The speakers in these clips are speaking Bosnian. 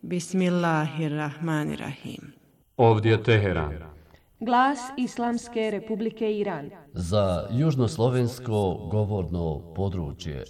Bismillahirrahmanirrahim. Ovdje je Teheran. Glas Islamske Republike Iran. Za južnoslovensko govorno područje.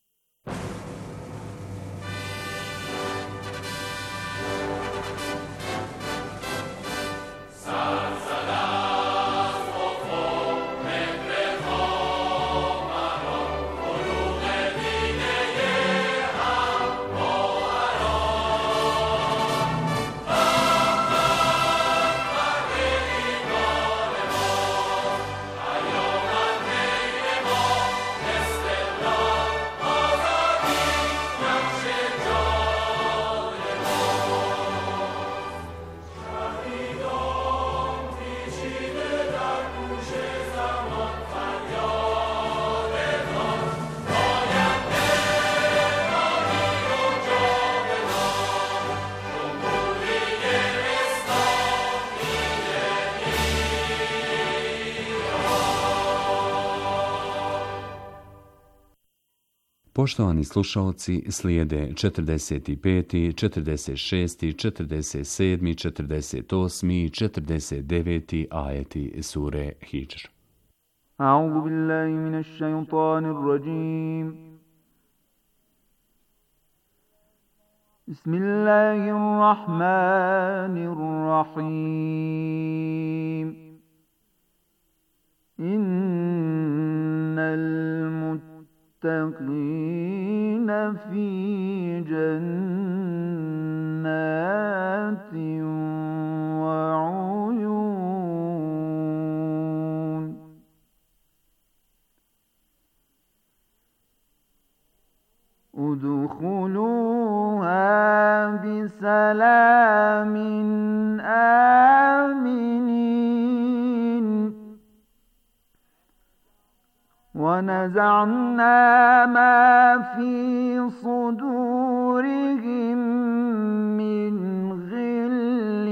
Poštovani slušalci, slijede 45., 46., 47., 48. i 49. ajeti sure Hidžr. A'udhu billahi minash shaytanir rajim. Bismillahirrahmanirrahim. Innal المتقين في جنات وعيون ادخلوها بسلام آمنين ونزعنا ما في صدورهم من غل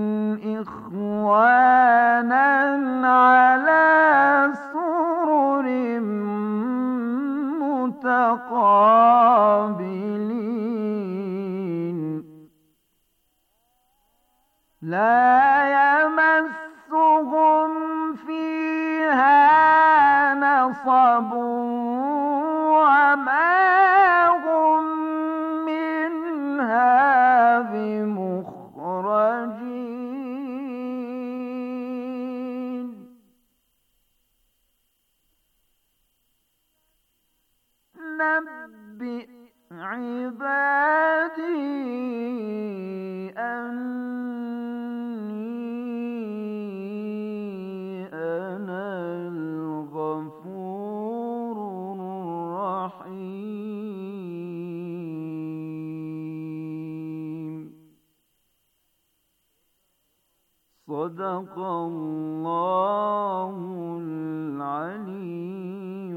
إخوانا على سرر متقابلين لا يمسهم فيها نصب وما هم منها بمخرجين نبئ عبادي صدق الله العلي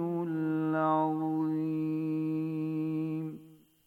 العظيم.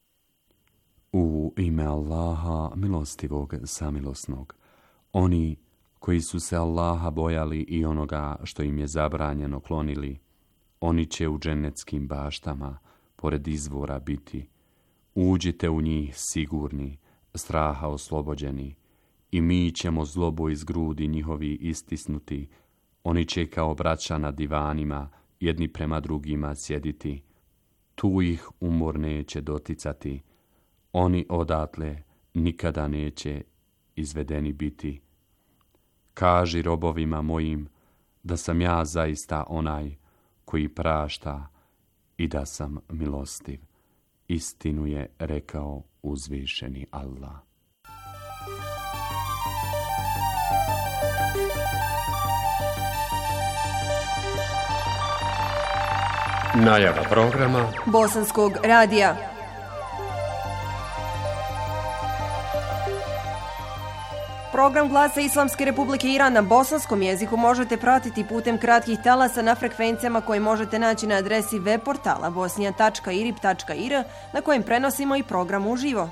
U ime Allaha, milostivog, samilosnog. Oni koji su se Allaha bojali i onoga što im je zabranjeno klonili, oni će u džennetskim baštama, pored izvora biti. Uđite u njih sigurni, straha oslobođeni, i mi ćemo zlobu iz grudi njihovi istisnuti. Oni će kao braća na divanima jedni prema drugima sjediti. Tu ih umor neće doticati. Oni odatle nikada neće izvedeni biti. Kaži robovima mojim da sam ja zaista onaj koji prašta i da sam milostiv. Istinu je rekao uzvišeni Allah. Najava programa Bosanskog radija. Program Glasa Islamske Republike Iran na bosanskom jeziku možete pratiti putem kratkih talasa na frekvencijama koje možete naći na adresi web portala bosnija.irib.ir na kojem prenosimo i program uživo.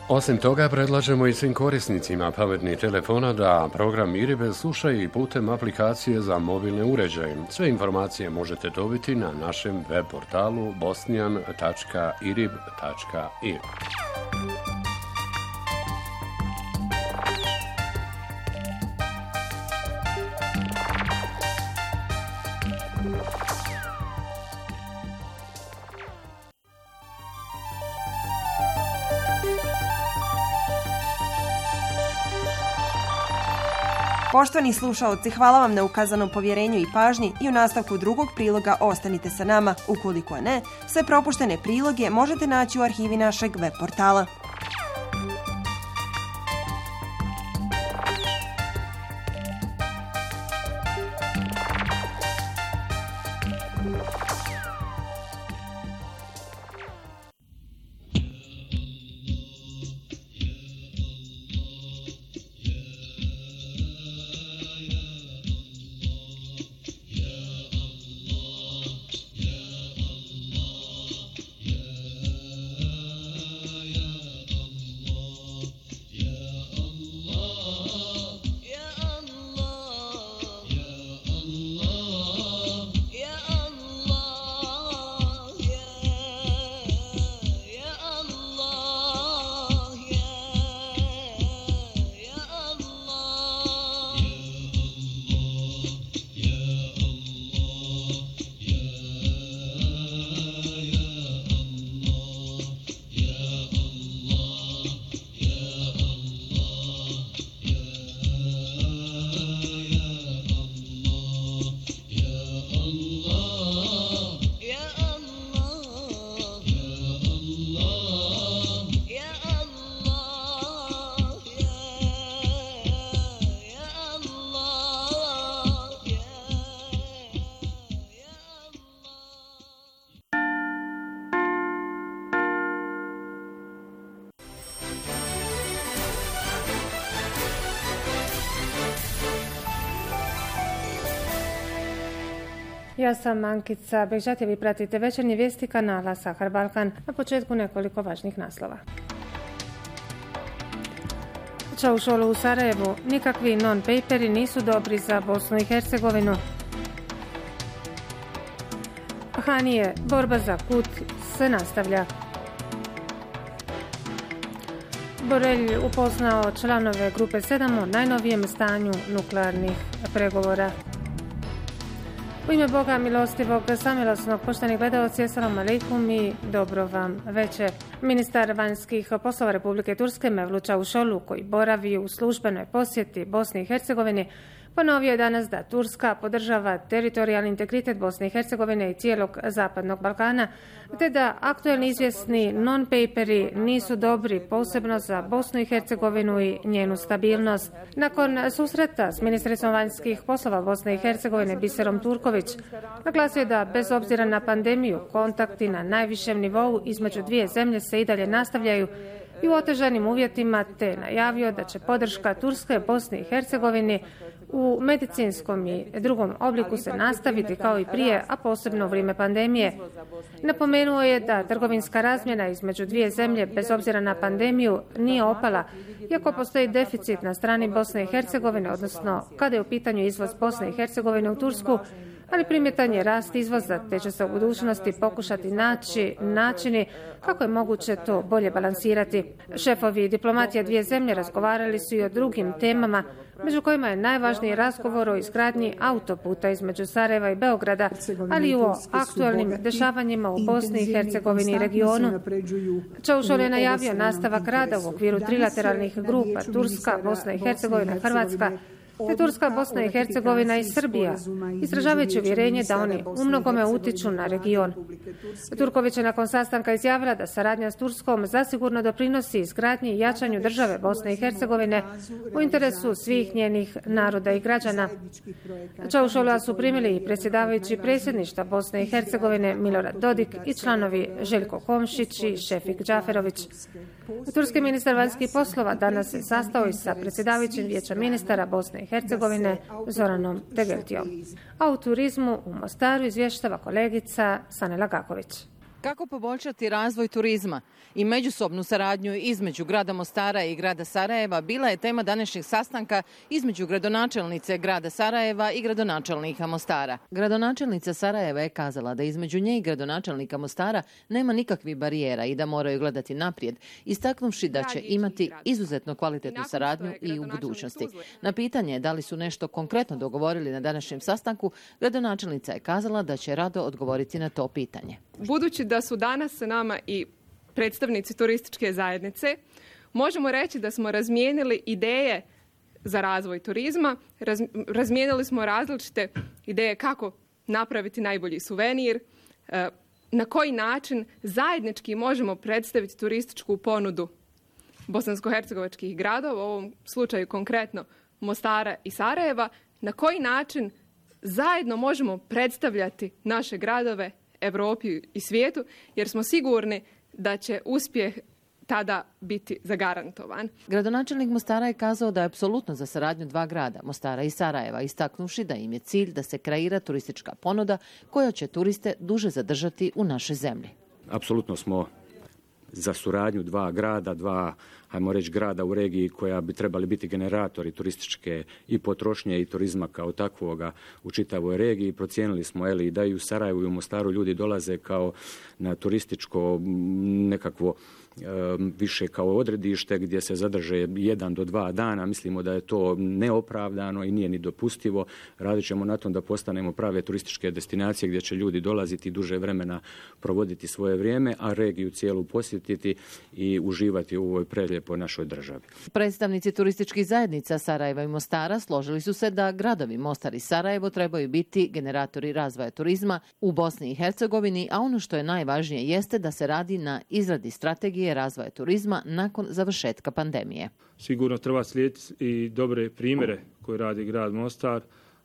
Osim toga, predlažemo i svim korisnicima pametnih telefona da program IRIB slušaju i putem aplikacije za mobilne uređaje. Sve informacije možete dobiti na našem web portalu bosnian.irib.ir. Poštovani slušaoci, hvala vam na ukazanom povjerenju i pažnji i u nastavku drugog priloga ostanite sa nama. Ukoliko ne, sve propuštene priloge možete naći u arhivi našeg web portala. Ja sam Ankica Bežatje, vi pratite večernje vijesti kanala Sahar Balkan. Na početku nekoliko važnih naslova. Čaušolu u Sarajevu, nikakvi non-paperi nisu dobri za Bosnu i Hercegovinu. Hanije, borba za kut se nastavlja. Borelj upoznao članove grupe 7 o najnovijem stanju nuklearnih pregovora. U ime Boga milostivog, samilosnog, pošteni gledaoci, assalamu alaikum i dobro vam večer. Ministar vanjskih poslova Republike Turske Mevlut Čavuşoğlu, koji boravi u službenoj posjeti Bosni i Hercegovini, ponovio je danas da Turska podržava teritorijalni integritet Bosne i Hercegovine i cijelog Zapadnog Balkana, te da aktualni izvjesni non-paperi nisu dobri, posebno za Bosnu i Hercegovinu i njenu stabilnost. Nakon susreta s ministricom vanjskih poslova Bosne i Hercegovine Biserom Turković, naglasio je da bez obzira na pandemiju, kontakti na najvišem nivou između dvije zemlje se i dalje nastavljaju i u otežanim uvjetima, te najavio da će podrška Turske Bosni i Hercegovini u medicinskom i drugom obliku se nastaviti kao i prije, a posebno u vrijeme pandemije. Napomenuo je da trgovinska razmjena između dvije zemlje, bez obzira na pandemiju, nije opala, iako postoji deficit na strani Bosne i Hercegovine, odnosno kada je u pitanju izvoz Bosne i Hercegovine u Tursku, ali primjetan je rast izvoza, te će se u budućnosti pokušati naći načini kako je moguće to bolje balansirati. Šefovi diplomatija dvije zemlje razgovarali su i o drugim temama, među kojima je najvažniji razgovor o izgradnji autoputa između Sarajeva i Beograda, ali i o aktualnim dešavanjima u Bosni i Hercegovini i regionu. Čaušol je najavio nastavak rada u okviru trilateralnih grupa Turska, Bosna i Hercegovina, Hrvatska, te Turska, Bosna i Hercegovina i Srbija, izražavajući uvjerenje da oni umnogome utiču na region. Turković je nakon sastanka izjavila da saradnja s Turskom zasigurno doprinosi izgradnji i jačanju države Bosne i Hercegovine u interesu svih njenih naroda i građana. Čaušola su primili i predsjedavajući predsjedništva Bosne i Hercegovine Milorad Dodik i članovi Željko Komšić i Šefik Džaferović. Turski ministar vanjskih poslova danas se sastao i sa predsjedavajućim vijeća ministara Bosne i Hercegovine Zoranom Tegeltijom. A u turizmu u Mostaru izvještava kolegica Sanela Gaković. Kako poboljšati razvoj turizma i međusobnu saradnju između grada Mostara i grada Sarajeva bila je tema današnjeg sastanka između gradonačelnice grada Sarajeva i gradonačelnika Mostara. Gradonačelnica Sarajeva je kazala da između nje i gradonačelnika Mostara nema nikakvih barijera i da moraju gledati naprijed, istaknuvši da će imati izuzetno kvalitetnu saradnju i u budućnosti. Na pitanje da li su nešto konkretno dogovorili na današnjem sastanku, gradonačelnica je kazala da će rado odgovoriti na to pitanje. Budući da su danas sa nama i predstavnici turističke zajednice, možemo reći da smo razmijenili ideje za razvoj turizma, razmijenili smo različite ideje kako napraviti najbolji suvenir, na koji način zajednički možemo predstaviti turističku ponudu bosansko-hercegovačkih gradova, u ovom slučaju konkretno Mostara i Sarajeva, na koji način zajedno možemo predstavljati naše gradove Europi i svijetu, jer smo sigurni da će uspjeh tada biti zagarantovan. Gradonačelnik Mostara je kazao da je apsolutno za saradnju dva grada, Mostara i Sarajeva, istaknuvši da im je cilj da se kreira turistička ponuda koja će turiste duže zadržati u našoj zemlji. Apsolutno smo za suradnju dva grada, ajmo reći, grada u regiji koja bi trebali biti generatori turističke i potrošnje i turizma kao takvoga u čitavoj regiji. Procijenili smo i da i u Sarajevu i u Mostaru ljudi dolaze kao na turističko nekakvo više kao odredište gdje se zadrže 1 do 2 dana. Mislimo da je to neopravdano i nije ni dopustivo. Radit ćemo na tom da postanemo prave turističke destinacije gdje će ljudi dolaziti duže vremena provoditi svoje vrijeme, a regiju cijelu posjetiti i uživati u ovoj prelijepoj našoj državi. Predstavnici turističkih zajednica Sarajeva i Mostara složili su se da gradovi Mostar i Sarajevo trebaju biti generatori razvoja turizma u Bosni i Hercegovini, a ono što je najvažnije jeste da se radi na izradi strategije razvoja turizma nakon završetka pandemije. Sigurno treba slijediti i dobre primjere koje radi grad Mostar.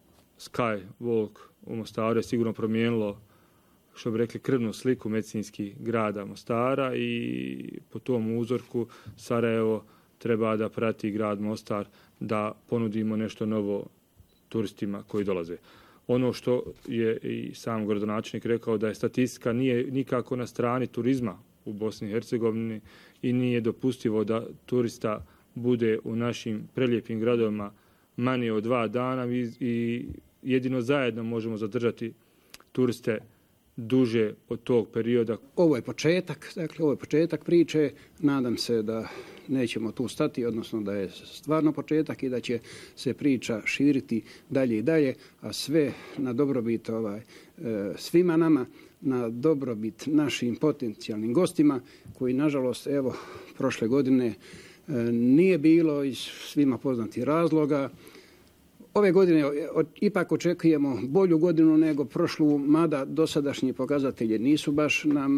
Skywalk u Mostaru je sigurno promijenilo, što bi rekli, krvnu sliku medicinskih grada Mostara i po tom uzorku Sarajevo treba da prati grad Mostar da ponudimo nešto novo turistima koji dolaze. Ono što je i sam gradonačelnik rekao, da je statistika nije nikako na strani turizma u Bosni i Hercegovini i nije dopustivo da turista bude u našim prelijepim gradovima manje od 2 dana i jedino zajedno možemo zadržati turiste duže od tog perioda. Ovo je početak priče. Nadam se da nećemo tu stati, odnosno da je stvarno početak i da će se priča širiti dalje i dalje, a sve na dobrobit svima nama, na dobrobit našim potencijalnim gostima koji, nažalost, evo, prošle godine nije bilo iz svima poznatih razloga. Ove godine ipak očekujemo bolju godinu nego prošlu, mada dosadašnji pokazatelji nisu baš nam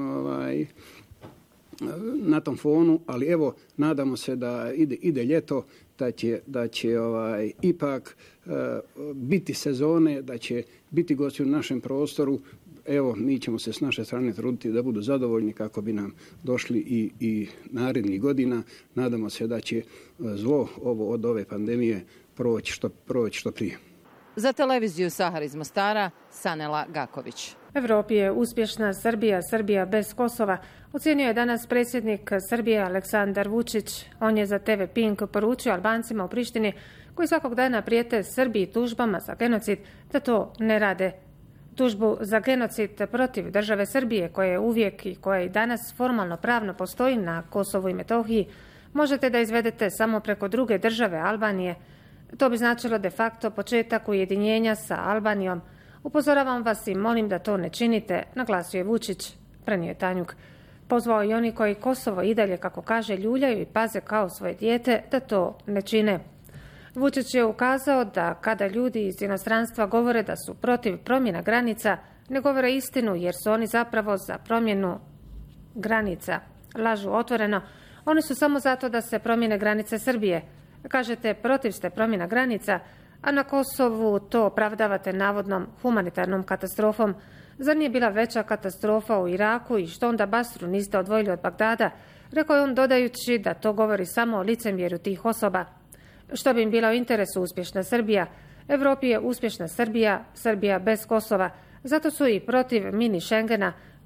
na tom fonu, ali evo, nadamo se da ide ljeto, da će ipak biti sezone, da će biti gosti u našem prostoru. Evo, mi ćemo se s naše strane truditi da budu zadovoljni kako bi nam došli i narednih godina. Nadamo se da će zlo ovo od ove pandemije proći što prije. Za televiziju Sahar iz Mostara, Sanela Gaković. Evropi je uspješna Srbija bez Kosova, ocijenio je danas predsjednik Srbije Aleksandar Vučić. On je za TV Pink poručio Albancima u Prištini, koji svakog dana prijete Srbiji tužbama za genocid, da to ne rade. Tužbu za genocid protiv države Srbije, koja je uvijek i koja i danas formalno pravno postoji na Kosovu i Metohiji, možete da izvedete samo preko druge države, Albanije. To bi značilo de facto početak ujedinjenja sa Albanijom. Upozoravam vas i molim da to ne činite, naglasio je Vučić, prenio je Tanjuk. Pozvao i oni koji Kosovo i dalje, kako kaže, ljuljaju i paze kao svoje dijete, da to ne čine. Vučić je ukazao da kada ljudi iz inostranstva govore da su protiv promjena granica, ne govore istinu, jer su oni zapravo za promjenu granica. Lažu otvoreno, oni su samo zato da se promjene granice Srbije. Kažete, protiv ste promjena granica, a na Kosovu to opravdavate navodnom humanitarnom katastrofom. Zar nije bila veća katastrofa u Iraku i što onda Basru niste odvojili od Bagdada? Rekao je on, dodajući da to govori samo o licemjerju tih osoba. Što bi im bila u interesu uspješna Srbija? Evropi je uspješna Srbija bez Kosova. Zato su i protiv mini Schengena,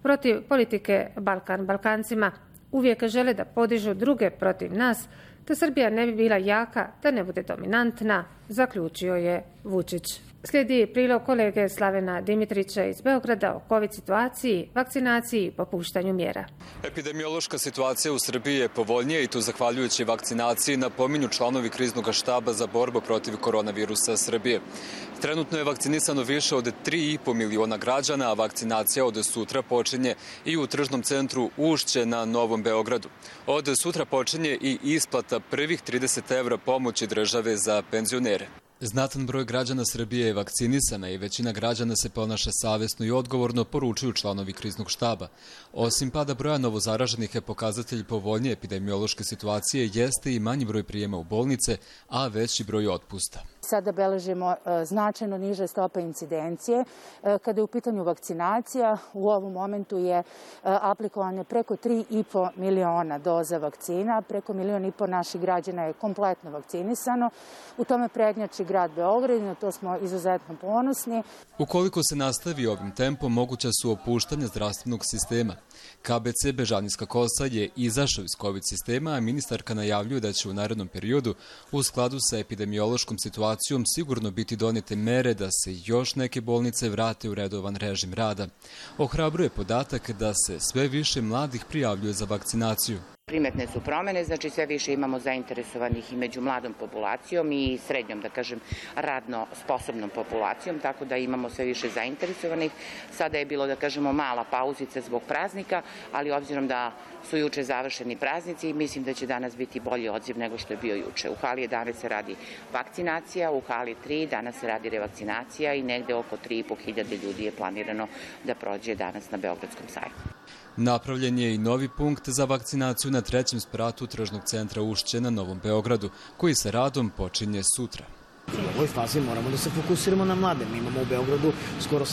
protiv politike Balkan Balkancima. Uvijek žele da podižu druge protiv nas, da Srbija ne bi bila jaka, da ne bude dominantna, zaključio je Vučić. Slijedi prilog kolege Slavena Dimitrića iz Beograda o COVID situaciji, vakcinaciji i popuštanju mjera. Epidemiološka situacija u Srbiji je povoljnija i to zahvaljujući vakcinaciji, napominju članovi kriznog štaba za borbu protiv koronavirusa Srbije. Trenutno je vakcinisano više od 3,5 miliona građana, a vakcinacija od sutra počinje i u tržnom centru Ušće na Novom Beogradu. Od sutra počinje i isplata prvih 30 evra pomoći države za penzionere. Znatan broj građana Srbije je vakcinisana i većina građana se ponaša savjesno i odgovorno, poručuju članovi kriznog štaba. Osim pada broja novozaraženih je pokazatelj povoljnije epidemiološke situacije, jeste i manji broj prijema u bolnice, a veći broj otpusta. Sada beležimo značajno niže stope incidencije. Kada je u pitanju vakcinacija, u ovom momentu je aplikovanje preko 3,5 miliona doza vakcina. Preko 1,5 miliona naših građana je kompletno vakcinisano. U tome prednjači grad Beograd, na to smo izuzetno ponosni. Ukoliko se nastavi ovim tempom, moguća su opuštanja zdravstvenog sistema. KBC Bežanijska Kosa je izašao iz COVID sistema, a ministarka najavljuje da će u narednom periodu u skladu sa epidemiološkom situacijom sigurno biti donete mere da se još neke bolnice vrate u redovan režim rada. Ohrabruje podatak da se sve više mladih prijavljuje za vakcinaciju. Primetne su promene, znači sve više imamo zainteresovanih i među mladom populacijom i srednjom, da kažem, radno sposobnom populacijom, tako da imamo sve više zainteresovanih. Sada je bilo, da kažemo, mala pauzica zbog praznika, ali obzirom da su juče završeni praznici, mislim da će danas biti bolji odziv nego što je bio juče. U hali 11 se radi vakcinacija, u hali 3 danas se radi revakcinacija i negde oko 3.500 ljudi je planirano da prođe danas na Beogradskom sajmu. Napravljen je i novi punkt za vakcinaciju na 3. spratu tržnog centra Ušće na Novom Beogradu, koji sa radom počinje sutra. U ovoj fazi moramo da se fokusiramo na mlade. Mi imamo u Beogradu skoro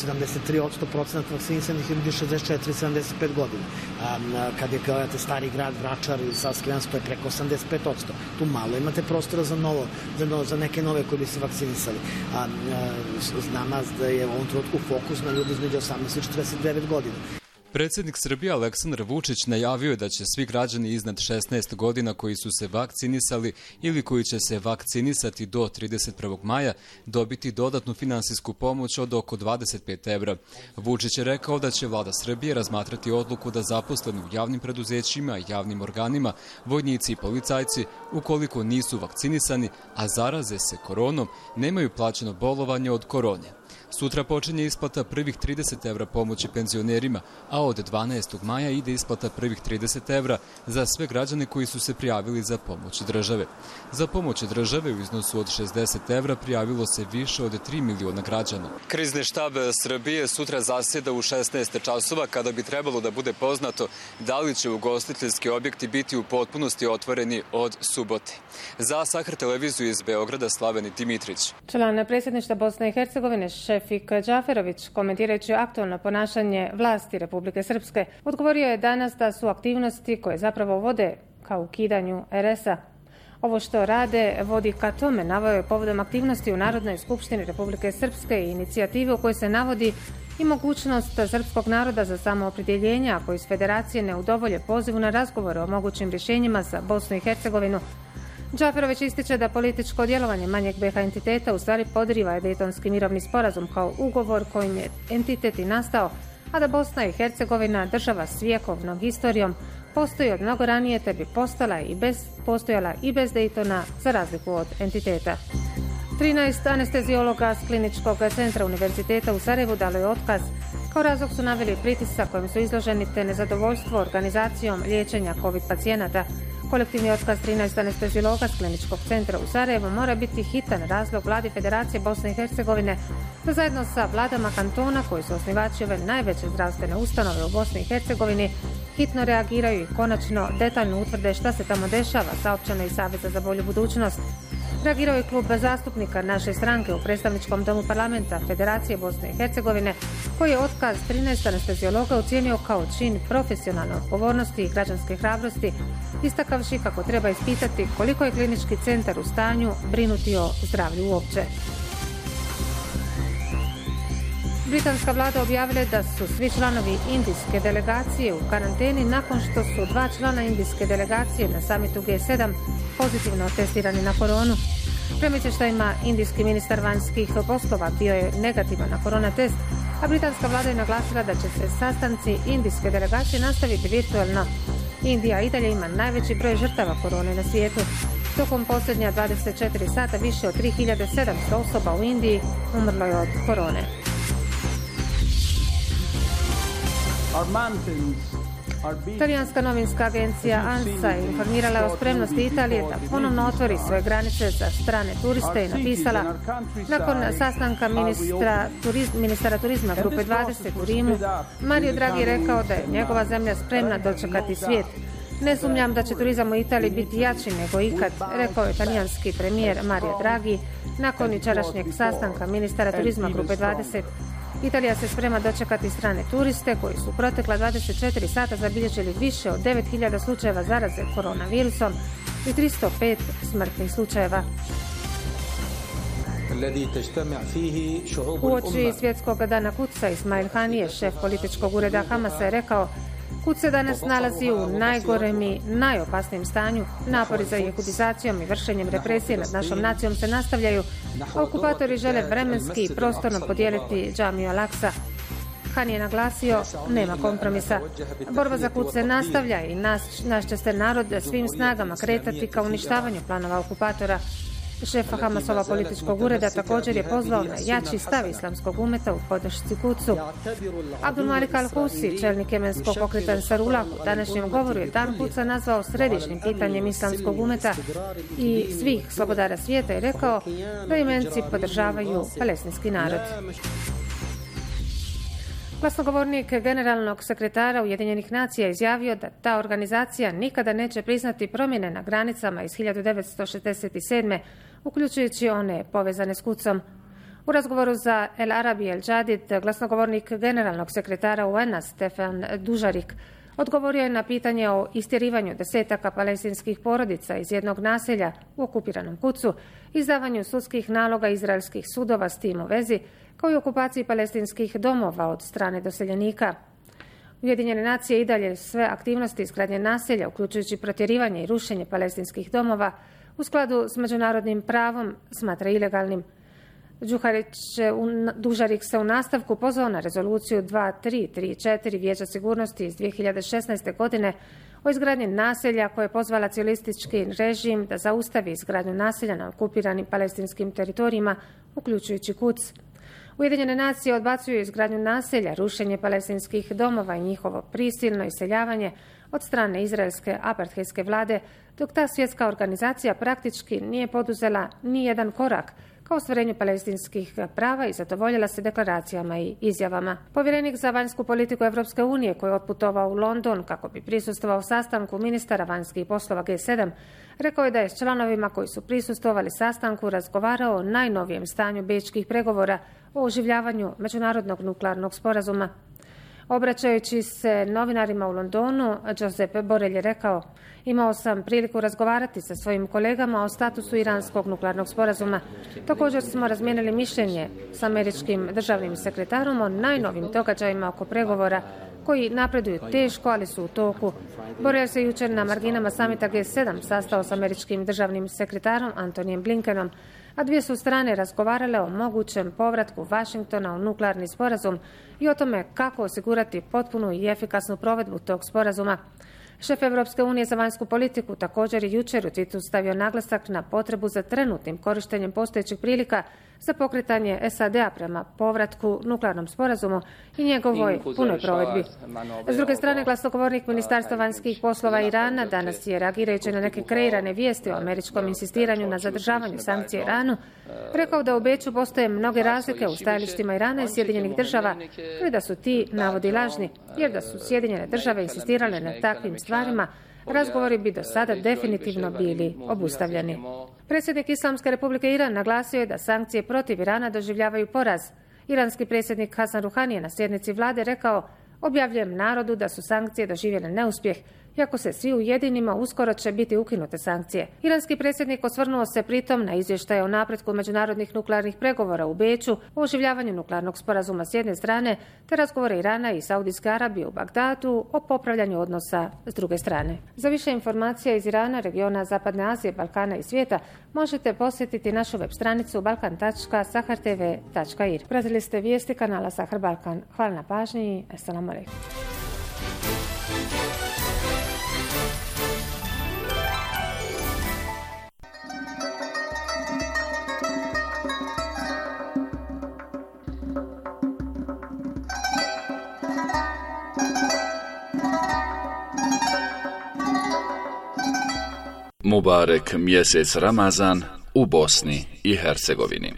73% vakcinisanih ljudi 64-75 godina. Kad je gledate stari grad, Vračar ili Savski to je preko 85%. Tu malo imate prostora za neke nove koji bi se vakcinisali. Nama da je u ovom trenutku fokus na ljudi između 18 i 49 godina. Predsjednik Srbije Aleksandar Vučić najavio je da će svi građani iznad 16 godina koji su se vakcinisali ili koji će se vakcinisati do 31. maja dobiti dodatnu finansijsku pomoć od oko 25 evra. Vučić je rekao da će vlada Srbije razmatrati odluku da zaposleni u javnim preduzećima i javnim organima, vojnici i policajci, ukoliko nisu vakcinisani, a zaraze se koronom, nemaju plaćeno bolovanje od korone. Sutra počinje isplata prvih 30 evra pomoći penzionerima, a od 12. maja ide isplata prvih 30 evra za sve građane koji su se prijavili za pomoć države. Za pomoć države u iznosu od 60 evra prijavilo se više od 3 miliona građana. Krizni štab Srbije sutra zasjeda u 16 časova kada bi trebalo da bude poznato da li će ugostiteljski objekti biti u potpunosti otvoreni od subote. Za Sahar televiziju iz Beograda Slaven Dimitrić. Član predsjedništva Bosne i Hercegovine Šefik Džaferović, komentirajući aktualno ponašanje vlasti Republike Srpske, odgovorio je danas da su aktivnosti koje zapravo vode ka ukidanju RS-a. Ovo što rade vodi ka tome, naveo je povodom aktivnosti u Narodnoj skupštini Republike Srpske i inicijative u kojoj se navodi i mogućnost srpskog naroda za samoopredjeljenje, ako iz federacije ne udovolje pozivu na razgovore o mogućim rješenjima za Bosnu i Hercegovinu. Džaferović ističe da političko djelovanje manjeg BiH entiteta u stvari podriva Dejtonski mirovni sporazum kao ugovor kojim je entitet i nastao, a da Bosna i Hercegovina, država s vjekovnom historijom, postoji od mnogo ranije te bi postojala i bez Dejtona za razliku od entiteta. 13 anestezijologa s kliničkog centra Univerziteta u Sarajevu dalo je otkaz. Kao razlog su naveli pritisak kojim su izloženi te nezadovoljstvo organizacijom liječenja COVID pacijenata. Kolektivni otkaz 13 anestezijologa s kliničkog centra u Sarajevu mora biti hitan razlog vladi Federacije Bosne i Hercegovine da zajedno sa vladama kantona, koji su osnivači ove najveće zdravstvene ustanove u Bosni i Hercegovini, hitno reagiraju i konačno detaljno utvrde šta se tamo dešava, saopćeno iz Saveza za bolju budućnost. Reagirao je klub zastupnika naše stranke u predstavničkom domu parlamenta Federacije Bosne i Hercegovine, koji je otkaz 13 anestezijologa ocijenio kao čin profesionalne odgovornosti i građanske hrabrosti, istakavši kako treba ispitati koliko je klinički centar u stanju brinuti o zdravlju uopće. Britanska vlada objavila da su svi članovi indijske delegacije u karanteni nakon što su 2 člana indijske delegacije na samitu G7 pozitivno testirani na koronu. Prema izvještajima, indijski ministar vanjskih poslova bio je negativan na korona test, a britanska vlada je naglasila da će se sastanci indijske delegacije nastaviti virtualno. Indija i dalje ima najveći broj žrtava korone na svijetu. Tokom posljednja 24 sata više od 3700 osoba u Indiji umrlo je od korone. Talijanska novinska agencija ANSA je informirala o spremnosti Italije da ponovno otvori svoje granice za strane turiste i napisala: nakon sastanka ministara turizma Grupe 20 u Rimu, Mario Draghi je rekao da je njegova zemlja spremna dočekati svijet. Ne sumnjam da će turizam u Italiji biti jači nego ikad, rekao je talijanski premijer Mario Draghi nakon jučerašnjeg sastanka ministara turizma Grupe 20. Italija se sprema dočekati strane turiste koji su protekla 24 sata zabilježili više od 9000 slučajeva zaraze koronavirusom i 305 smrtnih slučajeva. Uoči svjetskog dana Kudsa, Ismail Hanije, šef političkog ureda Hamasa, je rekao: Kuds se danas nalazi u najgorem i najopasnijem stanju. Napori za jehudizacijom i vršenjem represije nad našom nacijom se nastavljaju, a okupatori žele vremenski i prostorno podijeliti džamiju Al-Aqsa. Han je naglasio: nema kompromisa. Borba za Kuds se nastavlja i naš će se narod svim snagama kretati ka uništavanju planova okupatora. Šef Hamasova političkog ureda također je pozvao na jači stav islamskog umeta u podršci Kudsu. Abdul Malik Al-Husi, čelnik jemenskog pokreta Ansarullah, u današnjem govoru je dan Kudsa nazvao središnjim pitanjem islamskog umeta i svih slobodara svijeta i rekao da Jemenci podržavaju palestinski narod. Glasnogovornik generalnog sekretara Ujedinjenih nacija izjavio da ta organizacija nikada neće priznati promjene na granicama iz 1967. uključujući one povezane s Kudsom. U razgovoru za El Arabi El Jadid, glasnogovornik generalnog sekretara UN-a Stefan Dužarik odgovorio je na pitanje o istjerivanju desetaka palestinskih porodica iz jednog naselja u okupiranom Kudsu, izdavanju sudskih naloga izraelskih sudova s tim u vezi, kao i okupaciji palestinskih domova od strane doseljenika. Ujedinjene nacije i dalje sve aktivnosti izgradnje naselja, uključujući protjerivanje i rušenje palestinskih domova, u skladu s međunarodnim pravom smatra ilegalnim. Dužarik se u nastavku pozvao na rezoluciju 2334 Vijeća sigurnosti iz 2016. godine o izgradnji naselja koje je pozvala cijelistički režim da zaustavi izgradnju naselja na okupiranim palestinskim teritorijima, uključujući Kuds. Ujedinjene nacije odbacuju izgradnju naselja, rušenje palestinskih domova i njihovo prisilno iseljavanje od strane izraelske apartheidske vlade, dok ta svjetska organizacija praktički nije poduzela ni jedan korak ka ostvarenju palestinskih prava i zadovoljila se deklaracijama i izjavama. Povjerenik za vanjsku politiku Europske unije, koji je otputovao u London kako bi prisustvovao sastanku ministara vanjskih poslova G7, rekao je da je s članovima koji su prisustvovali sastanku razgovarao o najnovijem stanju bečkih pregovora o oživljavanju međunarodnog nuklearnog sporazuma. Obraćajući se novinarima u Londonu, Josep Borrell je rekao: imao sam priliku razgovarati sa svojim kolegama o statusu iranskog nuklearnog sporazuma. Također smo razmijenili mišljenje s američkim državnim sekretarom o najnovim događajima oko pregovora koji napreduju teško, ali su u toku. Borrell se jučer na marginama samita G7 sastao s američkim državnim sekretarom Antonijem Blinkenom, a dvije su strane razgovarale o mogućem povratku Washingtona u nuklearni sporazum i o tome kako osigurati potpunu i efikasnu provedbu tog sporazuma. Šef Europske unije za vanjsku politiku također je jučer u Twitu stavio naglasak na potrebu za trenutnim korištenjem postojećih prilika za pokretanje SAD-a prema povratku nuklearnom sporazumu i njegovoj punoj provedbi. S druge strane, glasnogovornik Ministarstva vanjskih poslova Irana danas je, reagirajući na neke kreirane vijesti o američkom insistiranju na zadržavanju sankcija Iranu, rekao da u Beču postoje mnoge razlike u stajalištima Irana i Sjedinjenih država, i da su ti navodi lažni, jer da su Sjedinjene države insistirale na takvim stvarima, razgovori bi do sada definitivno bili obustavljeni. Predsjednik Islamske republike Iran naglasio je da sankcije protiv Irana doživljavaju poraz. Iranski predsjednik Hasan Ruhani je na sjednici vlade rekao: objavljujem narodu da su sankcije doživjele neuspjeh Iako se svi ujedinimo, uskoro će biti ukinute sankcije. Iranski predsjednik osvrnuo se pritom na izvještaje o napretku međunarodnih nuklearnih pregovora u Beču, o oživljavanju nuklearnog sporazuma s jedne strane, te razgovore Irana i Saudijske Arabije u Bagdadu o popravljanju odnosa s druge strane. Za više informacija iz Irana, regiona Zapadne Azije, Balkana i svijeta možete posjetiti našu web stranicu balkan.sahartv.ir. Pratili ste vijesti kanala Sahar Balkan. Hvala na pažnji i assalamu alaikum. Mubarek mjesec Ramazan u Bosni i Hercegovini.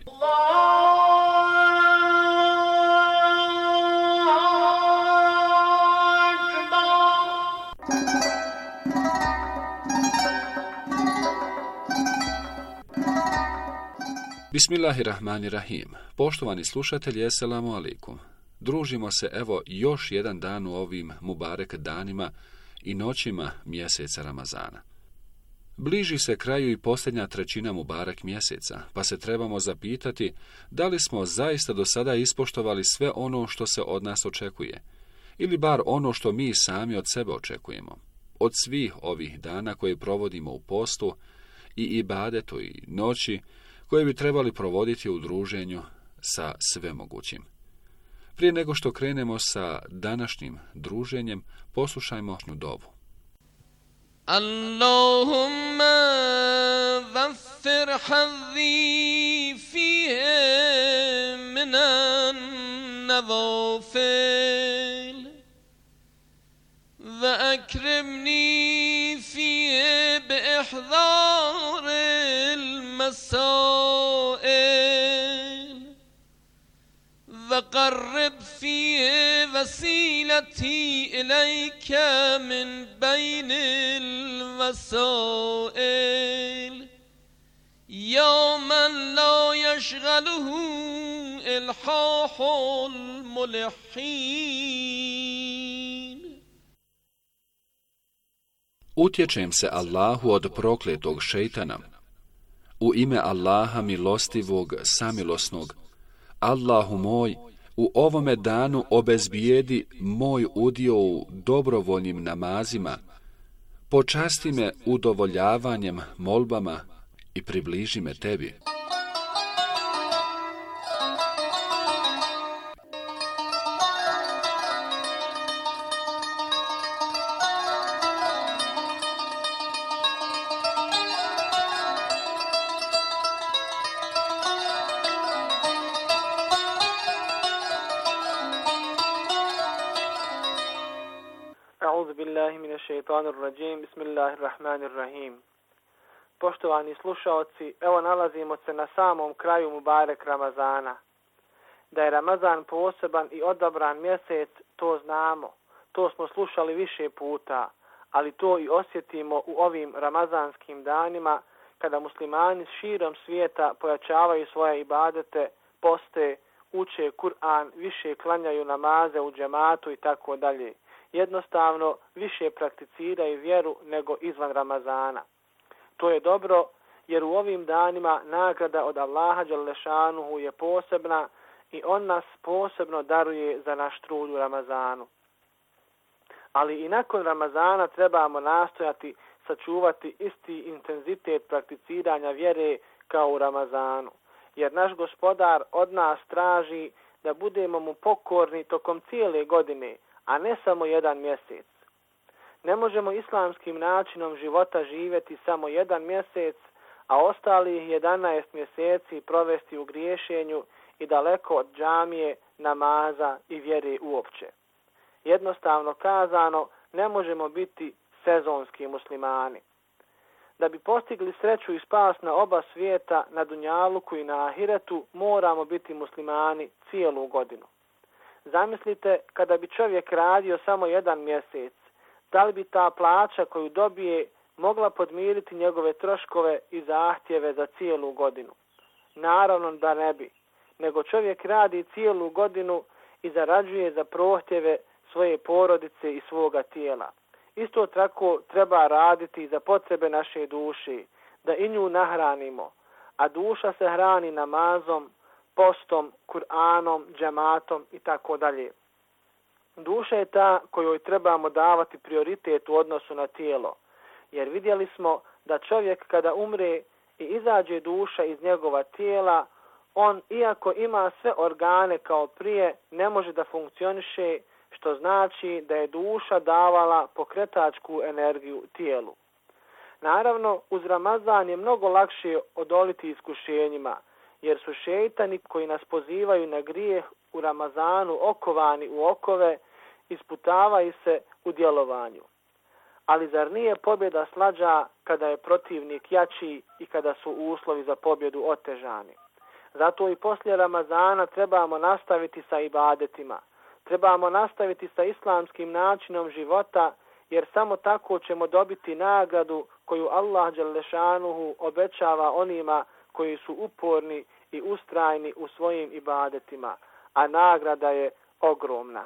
Bismillahirrahmanirrahim. Poštovani slušatelji, assalamu alaikum. Družimo se evo još jedan dan u ovim Mubarek danima i noćima mjeseca Ramazana. Bliži se kraju i posljednja trećina Mubarek mjeseca, pa se trebamo zapitati da li smo zaista do sada ispoštovali sve ono što se od nas očekuje, ili bar ono što mi sami od sebe očekujemo. Od svih ovih dana koje provodimo u postu i ibadetu i noći koje bi trebali provoditi u druženju sa svemogućim. Prije nego što krenemo sa današnjim druženjem, poslušajmo dovu. Allahumma dhaffir hadhi fihe minan nawafil wa akrimni fihe bi ihdaril masail wa qarrib fihe wasilati ilayka min baynil وسائل يا من لا يشغله إلحاح الملحين. Utječem se Allahu od prokletog šejtana. U ime Allaha milostivog, samilosnog. Allahu moj, u ovome danu obezbijedi moj udio u dobrovoljnim namazima, počasti me udovoljavanjem molbama i približi me tebi. Bismillahirrahmanirrahim. Poštovani slušaoci, evo nalazimo se na samom kraju Mubarek Ramazana. Da je Ramazan poseban i odabran mjesec, to znamo. To smo slušali više puta, ali to i osjetimo u ovim ramazanskim danima kada muslimani širom svijeta pojačavaju svoje ibadete, poste, uče Kur'an, više klanjaju namaze u džematu i tako dalje. Jednostavno više prakticiraju vjeru nego izvan Ramazana. To je dobro jer u ovim danima nagrada od Allaha dželešanuhu je posebna i on nas posebno daruje za naš trud u Ramazanu. Ali i nakon Ramazana trebamo nastojati sačuvati isti intenzitet prakticiranja vjere kao u Ramazanu. Jer naš Gospodar od nas traži da budemo mu pokorni tokom cijele godine, a ne samo jedan mjesec. Ne možemo islamskim načinom života živjeti samo jedan mjesec, a ostalih 11 mjeseci provesti u griješenju i daleko od džamije, namaza i vjere uopće. Jednostavno kazano, ne možemo biti sezonski muslimani. Da bi postigli sreću i spas na oba svijeta, na dunjaluku i na ahiretu, moramo biti muslimani cijelu godinu. Zamislite kada bi čovjek radio samo jedan mjesec, da li bi ta plaća koju dobije mogla podmiriti njegove troškove i zahtjeve za cijelu godinu? Naravno da ne bi, nego čovjek radi cijelu godinu i zarađuje za prohtjeve svoje porodice i svoga tijela. Isto tako treba raditi za potrebe naše duše, da i nju nahranimo, a duša se hrani namazom, postom, Kur'anom, džematom i tako dalje. Duša je ta kojoj trebamo davati prioritet u odnosu na tijelo, jer vidjeli smo da čovjek kada umre i izađe duša iz njegova tijela, on, iako ima sve organe kao prije, ne može da funkcioniše, što znači da je duša davala pokretačku energiju tijelu. Naravno, uz Ramazan je mnogo lakše odoliti iskušenjima, jer su šejtani koji nas pozivaju na grijeh u Ramazanu okovani u okove, isputavaju se u djelovanju. Ali zar nije pobjeda slađa kada je protivnik jači i kada su uslovi za pobjedu otežani? Zato i poslije Ramazana trebamo nastaviti sa ibadetima. Trebamo nastaviti sa islamskim načinom života, jer samo tako ćemo dobiti nagradu koju Allah dželešanuhu obećava onima koji su uporni i ustrajni u svojim ibadetima, a nagrada je ogromna.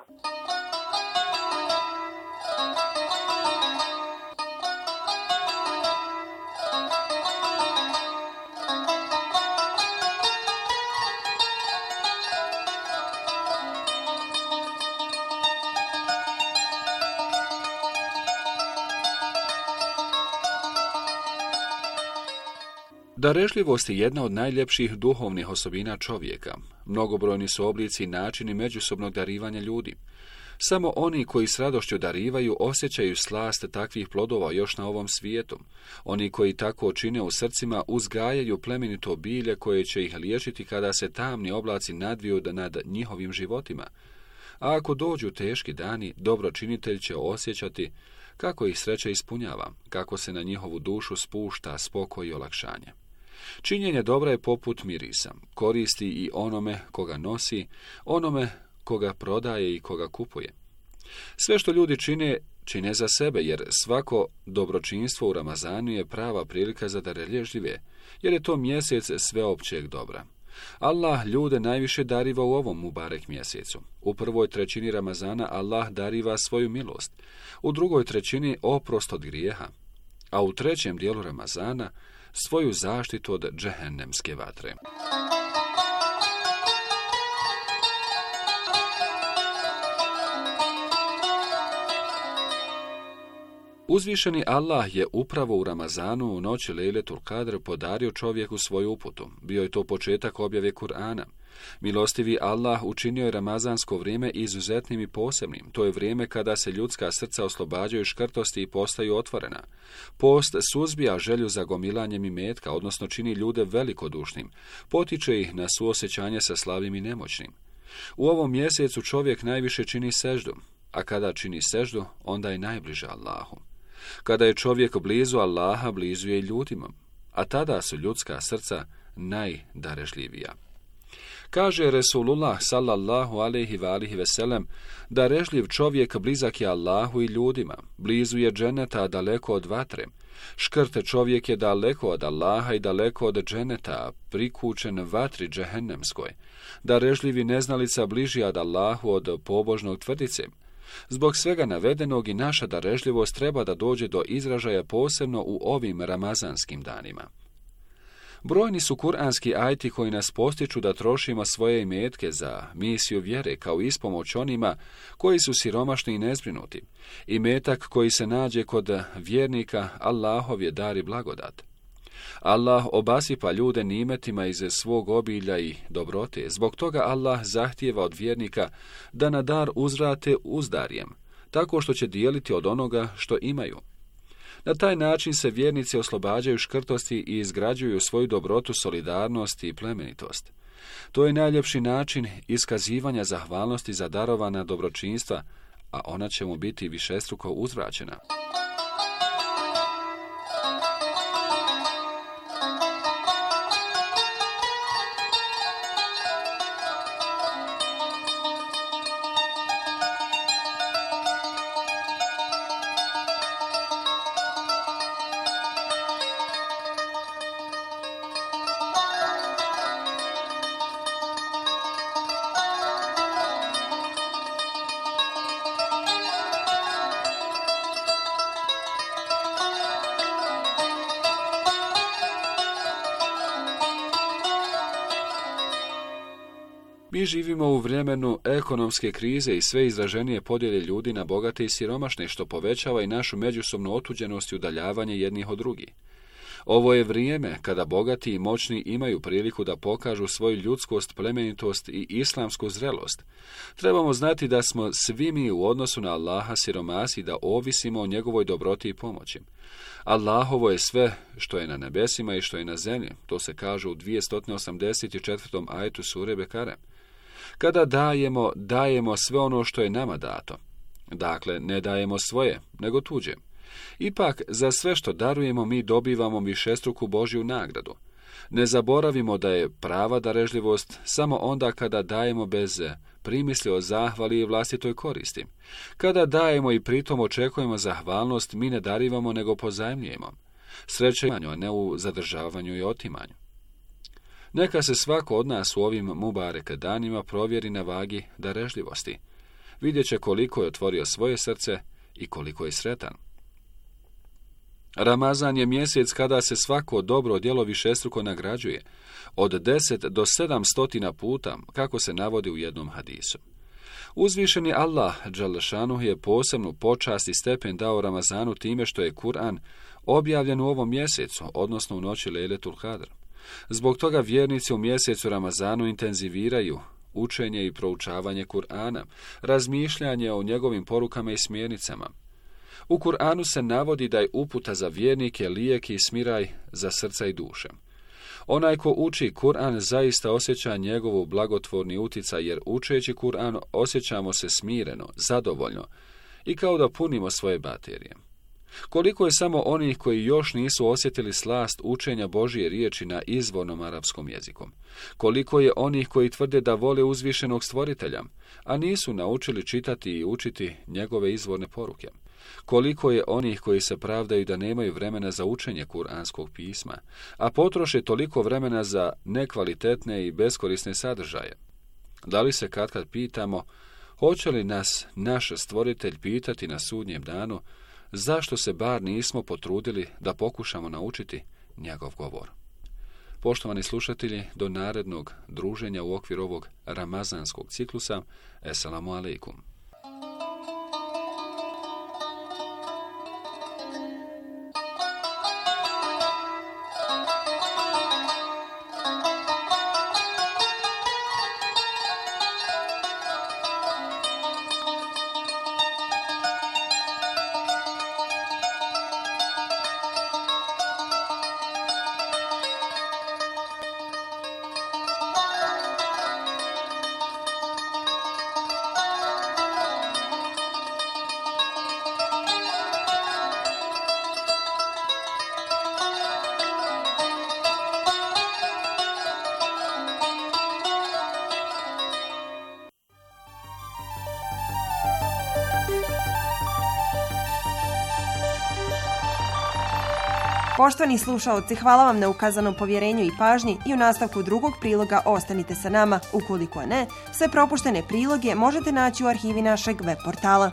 Darežljivost je jedna od najljepših duhovnih osobina čovjeka. Mnogobrojni su oblici i načini međusobnog darivanja ljudi. Samo oni koji s radošću darivaju osjećaju slast takvih plodova još na ovom svijetu. Oni koji tako čine u srcima uzgajaju plemenito bilje koje će ih liječiti kada se tamni oblaci nadviju nad njihovim životima. A ako dođu teški dani, dobročinitelj će osjećati kako ih sreća ispunjava, kako se na njihovu dušu spušta spokoj i olakšanje. Činjenje dobra je poput mirisa, koristi i onome koga nosi, onome koga prodaje i koga kupuje. Sve što ljudi čine za sebe, jer svako dobročinstvo u Ramazanu je prava prilika za darežljive, jer je to mjesec sveopćeg dobra. Allah ljude najviše dariva u ovom Mubarek mjesecu. U prvoj trećini Ramazana Allah dariva svoju milost, u drugoj trećini oprost od grijeha, a u trećem dijelu Ramazana svoju zaštitu od džehennemske vatre. Uzvišeni Allah je upravo u Ramazanu u noći Lejletul Kadr podario čovjeku svoju uputu. Bio je to početak objave Kur'ana. Milostivi Allah učinio je ramazansko vrijeme izuzetnim i posebnim. To je vrijeme kada se ljudska srca oslobađaju škrtosti i postaju otvorena. Post suzbija želju za gomilanjem imetka, odnosno čini ljude velikodušnim. Potiče ih na suosjećanje sa slabim i nemoćnim. U ovom mjesecu čovjek najviše čini seždu, a kada čini seždu, onda je najbliže Allahu. Kada je čovjek blizu Allaha, blizu je i ljudima, a tada su ljudska srca najdarežljivija. Kaže Resulullah sallallahu alejhi ve alihi veselem, darežljiv čovjek blizak je Allahu i ljudima, blizu je dženeta, a daleko od vatre. Škrt čovjek je daleko od Allaha i daleko od dženeta, prikučen vatri džehennemskoj. Darežljivi neznalica bliži od Allahu od pobožnog tvrdice. Zbog svega navedenog i naša darežljivost treba da dođe do izražaja posebno u ovim ramazanskim danima. Brojni su kuranski ajti koji nas postiču da trošimo svoje imetke za misiju vjere kao ispomoć onima koji su siromašni i nezbrinuti. Imetak koji se nađe kod vjernika, Allahov je dar i blagodat. Allah obasipa ljude nimetima iz svog obilja i dobrote. Zbog toga Allah zahtijeva od vjernika da na dar uzvrate uzdarjem, tako što će dijeliti od onoga što imaju. Na taj način se vjernici oslobađaju škrtosti i izgrađuju svoju dobrotu, solidarnost i plemenitost. To je najljepši način iskazivanja zahvalnosti za darovana dobročinstva, a ona će mu biti višestruko uzvraćena. Mi živimo u vremenu ekonomske krize i sve izraženije podjele ljudi na bogate i siromašne, što povećava i našu međusobnu otuđenost i udaljavanje jednih od drugih. Ovo je vrijeme kada bogati i moćni imaju priliku da pokažu svoju ljudskost, plemenitost i islamsku zrelost. Trebamo znati da smo svi mi u odnosu na Allaha siromasi, da ovisimo o njegovoj dobroti i pomoći. Allahovo je sve što je na nebesima i što je na zemlji. To se kaže u 284. ajetu sure Bekare. Kada dajemo sve ono što je nama dato. Dakle, ne dajemo svoje, nego tuđe. Ipak, za sve što darujemo mi dobivamo višestruku Božju nagradu. Ne zaboravimo da je prava darežljivost samo onda kada dajemo bez primisli o zahvali i vlastitoj koristi. Kada dajemo i pritom očekujemo zahvalnost, mi ne darivamo nego pozajmljujemo. Sreće a ne u zadržavanju i otimanju. Neka se svako od nas u ovim mubarek danima provjeri na vagi darežljivosti. Vidjet će koliko je otvorio svoje srce i koliko je sretan. Ramazan je mjesec kada se svako dobro djelo višestruko nagrađuje, od 10 do 700 puta, kako se navodi u jednom hadisu. Uzvišeni Allah, dželešanu, je posebnu počast i stepen dao Ramazanu time što je Kur'an objavljen u ovom mjesecu, odnosno u noći Lejletul Kadr. Zbog toga vjernici u mjesecu Ramazanu intenziviraju učenje i proučavanje Kur'ana, razmišljanje o njegovim porukama i smjernicama. U Kur'anu se navodi da je uputa za vjernike lijek i smiraj za srca i duše. Onaj ko uči Kur'an zaista osjeća njegovu blagotvorni uticaj, jer učeći Kur'an osjećamo se smireno, zadovoljno i kao da punimo svoje baterije. Koliko je samo onih koji još nisu osjetili slast učenja Božje riječi na izvornom arapskom jeziku. Koliko je onih koji tvrde da vole uzvišenog stvoritelja, a nisu naučili čitati i učiti njegove izvorne poruke. Koliko je onih koji se pravdaju da nemaju vremena za učenje kuranskog pisma, a potroše toliko vremena za nekvalitetne i beskorisne sadržaje. Da li se katkad pitamo, hoće li nas naš stvoritelj pitati na sudnjem danu, zašto se bar nismo potrudili da pokušamo naučiti njegov govor? Poštovani slušatelji, do narednog druženja u okviru ovog ramazanskog ciklusa, Esselamu alaikum. Poštovani slušaoci, hvala vam na ukazanom povjerenju i pažnji i u nastavku drugog priloga ostanite sa nama. Ukoliko ne, sve propuštene priloge možete naći u arhivi našeg web portala.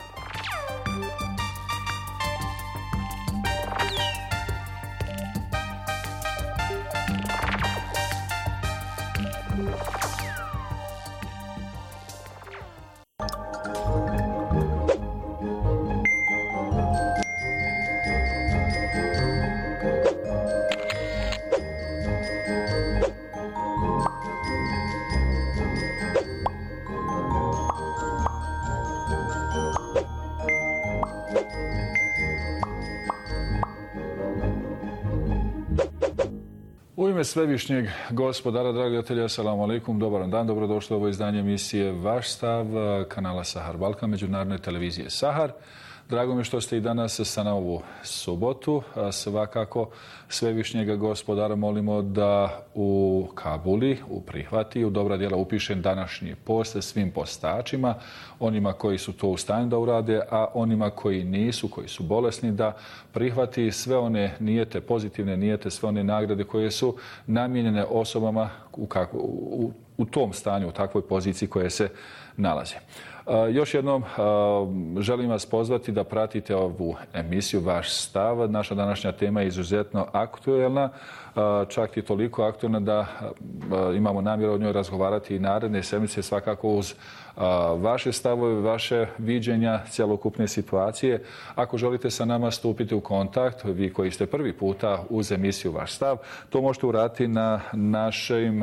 U ime svevišnjeg gospodara, dragi gledatelji, assalamu alaikum, dobar dan, dobrodošli u ovo izdanje emisije Vaš stav kanala Sahar Balkan, međunarodne televizije Sahar. Drago mi što ste i danas sa nama ovu subotu. Svakako svevišnjega gospodara molimo da u Kabuli, u prihvati, u dobra djela upiše današnji post svim postačima, onima koji su to u stanju da urade, a onima koji nisu, koji su bolesni, da prihvati sve one nijete, pozitivne nijete, sve one nagrade koje su namijenjene osobama u tom stanju, u takvoj poziciji koje se nalaze. Još jednom želim vas pozvati da pratite ovu emisiju Vaš stav. Naša današnja tema je izuzetno aktuelna, čak i toliko aktuelna da imamo namjeru o njoj razgovarati i naredne sedmice, svakako uz vaše stavove, vaše viđenja cjelokupne situacije. Ako želite sa nama stupiti u kontakt, vi koji ste prvi puta uz emisiju Vaš stav, to možete uraditi na našim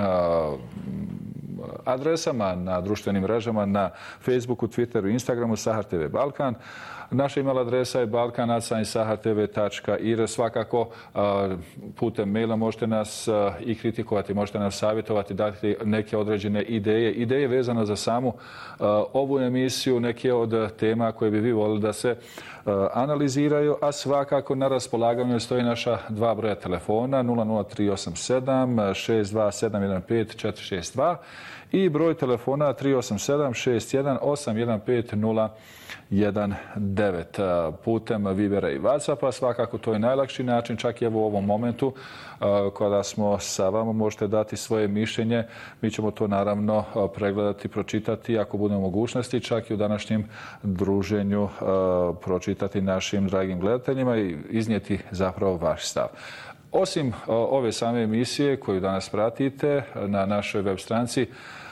adresama, na društvenim mrežama, na Facebooku, Twitteru, Instagramu, Sahar TV Balkan. Naša email adresa je balkan@sahartv.ir. Svakako putem maila možete nas i kritikovati, možete nas savjetovati, dati neke određene ideje. Ideje vezano za samu ovu emisiju, neke od tema koje bi vi volili da se analiziraju, a svakako na raspolaganju stoji naša dva broja telefona 00387 62715 462 i broj telefona 387 618 15019 putem Vibera i Whatsappa. Svakako to je najlakši način, čak i evo u ovom momentu kada smo sa vama možete dati svoje mišljenje. Mi ćemo to naravno pregledati, pročitati ako budemo mogućnosti, čak i u današnjem druženju pročitati našim dragim gledateljima i iznijeti zapravo vaš stav. Osim ove same emisije koju danas pratite na našoj web stranci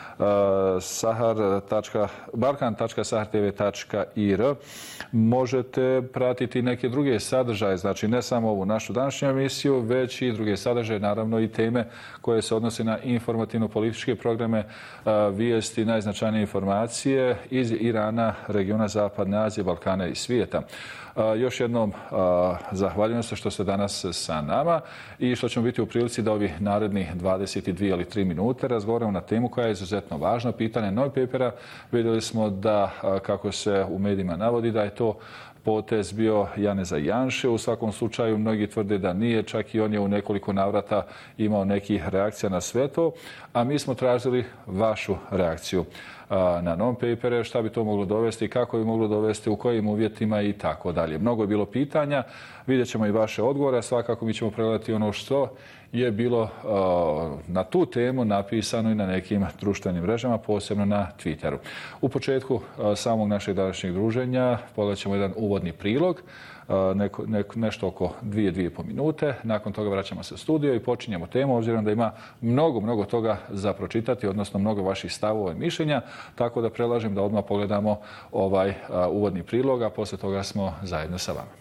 balkan.sahartv.ir možete pratiti neke druge sadržaje, znači ne samo ovu našu današnju emisiju, već i druge sadržaje, naravno i teme koje se odnose na informativno-političke programe, vijesti, najznačajnije informacije iz Irana, regiona Zapadne Azije, Balkana i svijeta. Još jednom zahvaljujem se što ste danas sa nama i što ćemo biti u prilici da ovih narednih 22 ili 3 minute razgovaramo na temu koja je izuzetno važna. Pitanje non-papera. Vidjeli smo da, kako se u medijima navodi, da je to potez bio Janeza Janše. U svakom slučaju mnogi tvrde da nije, čak i on je u nekoliko navrata imao nekih reakcija na sve to, a mi smo tražili vašu reakciju na non-papere, šta bi to moglo dovesti, kako bi moglo dovesti, u kojim uvjetima i tako dalje. Mnogo je bilo pitanja, vidjet ćemo i vaše odgovore, svakako mi ćemo pregledati ono što je bilo na tu temu napisano i na nekim društvenim mrežama, posebno na Twitteru. U početku samog našeg današnjeg druženja pogledat ćemo jedan uvodni prilog, nešto oko 2,5 minute. Nakon toga vraćamo se u studio i počinjemo temu, obzirom da ima mnogo toga za pročitati, odnosno mnogo vaših stavova i mišljenja, tako da predlažem da odmah pogledamo ovaj uvodni prilog, a poslije toga smo zajedno sa vama.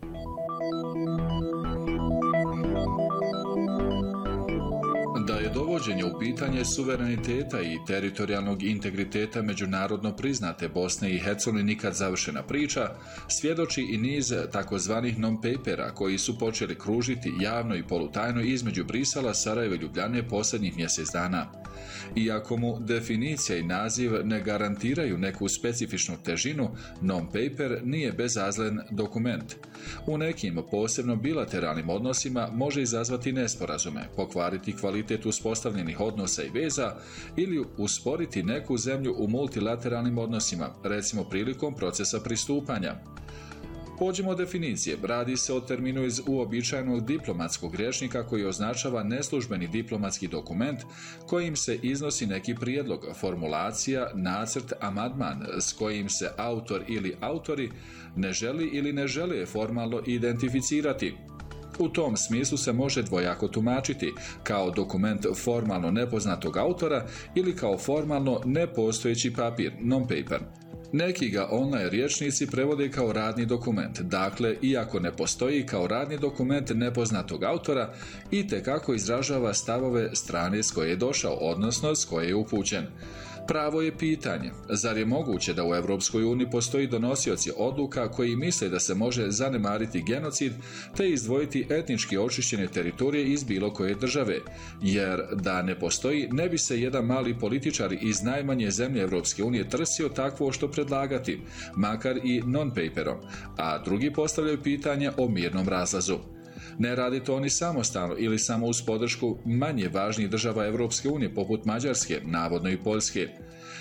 Da je dovođenje u pitanje suvereniteta i teritorijalnog integriteta međunarodno priznate Bosne i Hercegovine nikad završena priča, svjedoči i niz takozvanih non-papera koji su počeli kružiti javno i polutajno između Brisela, Sarajeva i Ljubljane posljednjih mjesec dana. Iako mu definicija i naziv ne garantiraju neku specifičnu težinu, non-paper nije bezazlen dokument. U nekim posebno bilateralnim odnosima može izazvati nesporazume, pokvariti kvalitet uspostavljenih odnosa i veza ili usporiti neku zemlju u multilateralnim odnosima, recimo prilikom procesa pristupanja. Pođimo od definicije. Radi se o terminu iz uobičajenog diplomatskog rječnika koji označava neslužbeni diplomatski dokument kojim se iznosi neki prijedlog, formulacija, nacrt, amandman s kojim se autor ili autori ne želi ili ne žele formalno identificirati. U tom smislu se može dvojako tumačiti, kao dokument formalno nepoznatog autora ili kao formalno nepostojeći papir, non-paper. Neki ga online rječnici prevode kao radni dokument, dakle, iako ne postoji kao radni dokument nepoznatog autora, itekako izražava stavove strane s koje je došao, odnosno s koje je upućen. Pravo je pitanje, zar je moguće da u Europskoj uniji postoji donosioci odluka koji misle da se može zanemariti genocid te izdvojiti etnički očišćene teritorije iz bilo koje države, jer da ne postoji ne bi se jedan mali političar iz najmanje zemlje Europske unije trsio takvo što predlagati, makar i non-paperom, a drugi postavljaju pitanje o mirnom razlazu. Ne radi to oni samostalno ili samo uz podršku manje važnijih država Europske unije poput Mađarske, navodno i Poljske.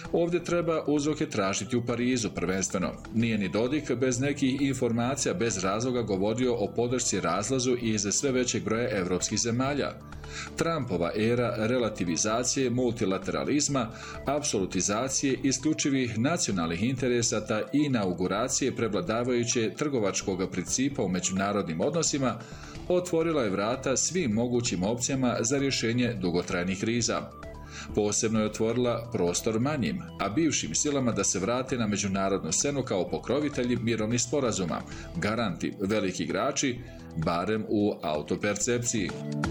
Ovdje treba uzroke tražiti u Parizu prvenstveno. Nije ni Dodik bez nekih informacija bez razloga govorio o podršci razlazu iz sve većeg broja europskih zemalja. Trumpova era relativizacije, multilateralizma, apsolutizacije, isključivih nacionalnih interesa ta inauguracije prevladavajuće trgovačkog principa u međunarodnim odnosima otvorila je vrata svim mogućim opcijama za rješenje dugotrajnih kriza. Posebno je otvorila prostor manjim, a bivšim silama da se vrate na međunarodnu scenu kao pokrovitelji mirovnih sporazuma, garanti, veliki igrači, barem u autopercepciji.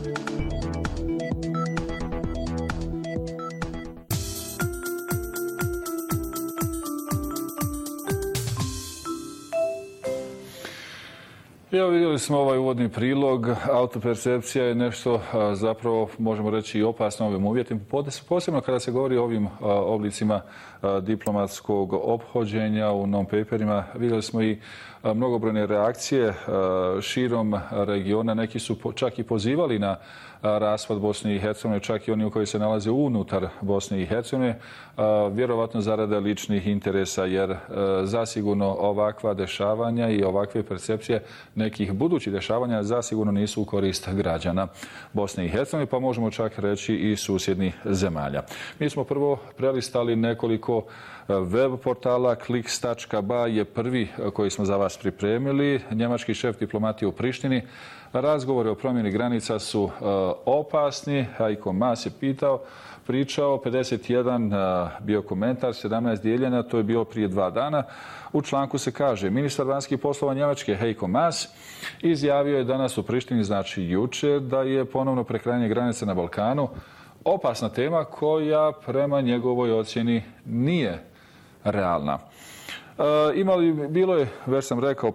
Evo, vidjeli smo ovaj uvodni prilog. Autopercepcija je nešto zapravo, možemo reći, i opasno ovim uvjetima. Posebno kada se govori o ovim oblicima diplomatskog ophođenja u non-paperima. Vidjeli smo i mnogobrojne reakcije širom regiona. Neki su čak i pozivali na raspad Bosne i Hercegovine, čak i oni koji se nalaze unutar Bosne i Hercegovine, vjerovatno zarade ličnih interesa, jer zasigurno ovakva dešavanja i ovakve percepcije nekih budućih dešavanja zasigurno nisu u korist građana Bosne i Hercegovine, pa možemo čak reći i susjednih zemalja. Mi smo prvo prelistali nekoliko web portala. Kliks.ba je prvi koji smo za vas pripremili. Njemački šef diplomatije u Prištini. Razgovori o promjeni granica su opasni. Heiko Maas je pričao, 51 bio komentar, 17 dijeljena, to je bilo prije 2 dana. U članku se kaže, ministar vanjskih poslova Njemačke Heiko Maas izjavio je danas u Prištini, znači jučer, da je ponovno prekrajanje granice na Balkanu opasna tema koja prema njegovoj ocjeni nije realna. Bilo je, već sam rekao,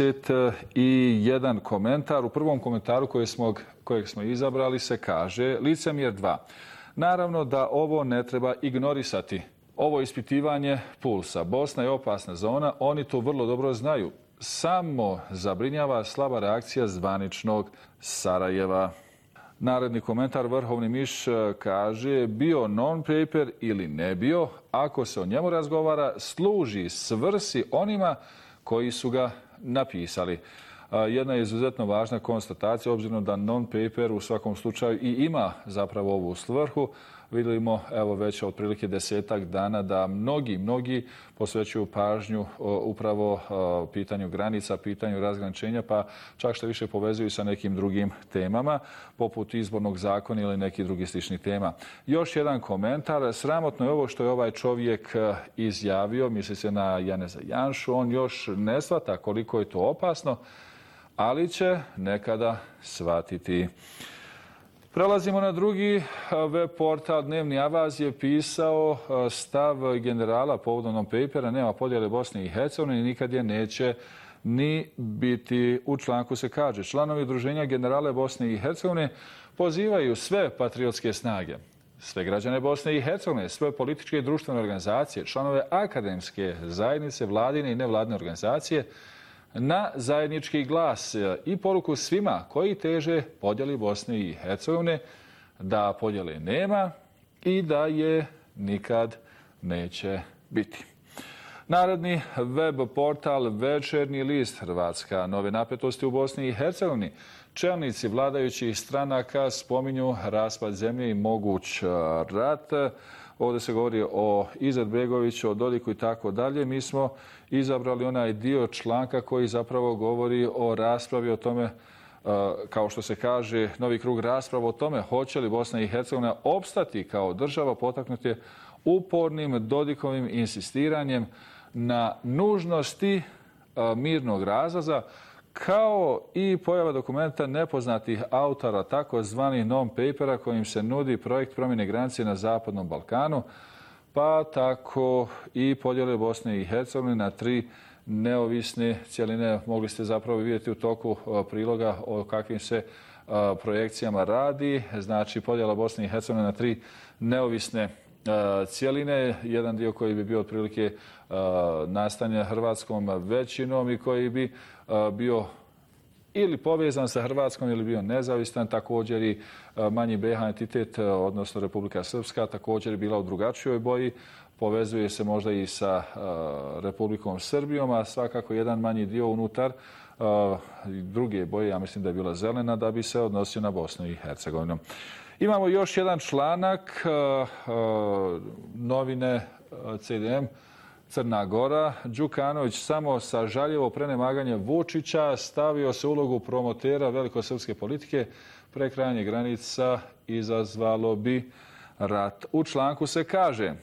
51 komentar. U prvom komentaru kojeg smo izabrali se kaže licemjer 2. Naravno da ovo ne treba ignorisati. Ovo ispitivanje pulsa. Bosna je opasna zona, oni to vrlo dobro znaju. Samo zabrinjava slaba reakcija zvaničnog Sarajeva. Naredni komentar, vrhovni miš kaže, bio non-paper ili ne bio, ako se o njemu razgovara, služi svrsi onima koji su ga napisali. Jedna je izuzetno važna konstatacija, obzirom da non-paper u svakom slučaju i ima zapravo ovu svrhu. Vidimo, evo, već otprilike 10-ak dana da mnogi posvećuju pažnju upravo pitanju granica, pitanju razgraničenja, pa čak što više povezuju sa nekim drugim temama, poput izbornog zakona ili nekih drugih sličnih tema. Još jedan komentar. Sramotno je ovo što je ovaj čovjek izjavio, misli se na Janeza Janšu, on još ne shvata koliko je to opasno, ali će nekada shvatiti. Prelazimo na drugi web portal. Dnevni Avaz je pisao stav generala povodom non-papera. Nema podjele Bosne i Hercegovine i nikad je neće ni biti. U članku se kaže, članovi udruženja generale Bosne i Hercegovine pozivaju sve patriotske snage, sve građane Bosne i Hercegovine, sve političke i društvene organizacije, članove akademske zajednice, vladine i nevladine organizacije na zajednički glas i poruku svima koji teže podjeli Bosne i Hercegovine, da podjele nema i da je nikad neće biti. Naredni web portal Večernji list, Hrvatska. Nove napetosti u Bosni i Hercegovini. Čelnici vladajućih stranaka spominju raspad zemlje i moguć rat. Ovdje se govori o Izetbegoviću, o Dodiku i tako dalje. Mi smo izabrali onaj dio članka koji zapravo govori o raspravi o tome, kao što se kaže, novi krug rasprava o tome hoće li Bosna i Hercegovina opstati kao država, potaknuti upornim Dodikovim insistiranjem na nužnosti mirnog razlaza, kao i pojava dokumenta nepoznatih autora, takozvanih non-papera, kojim se nudi projekt promjene granice na Zapadnom Balkanu, pa tako i podjele Bosne i Hercegovine na 3 neovisne cjeline. Mogli ste zapravo vidjeti u toku priloga o kakvim se projekcijama radi. Znači, podjela Bosne i Hercegovine na 3 neovisne cjeline. Jedan dio koji bi bio otprilike nastanja hrvatskom većinom i koji bi bio ili povezan sa Hrvatskom ili bio nezavistan, također i manji BiH entitet, odnosno Republika Srpska, također je bila u drugačijoj boji, povezuje se možda i sa Republikom Srbijom, a svakako jedan manji dio unutar druge boje, ja mislim da je bila zelena, da bi se odnosio na Bosnu i Hercegovinu. Imamo još jedan članak novine CDM Crna Gora. Đukanović samo sa žaljevo prenemaganje Vučića stavio se ulogu promotera velikosrpske politike. Prekrajanje granica izazvalo bi rat. U članku se kaže: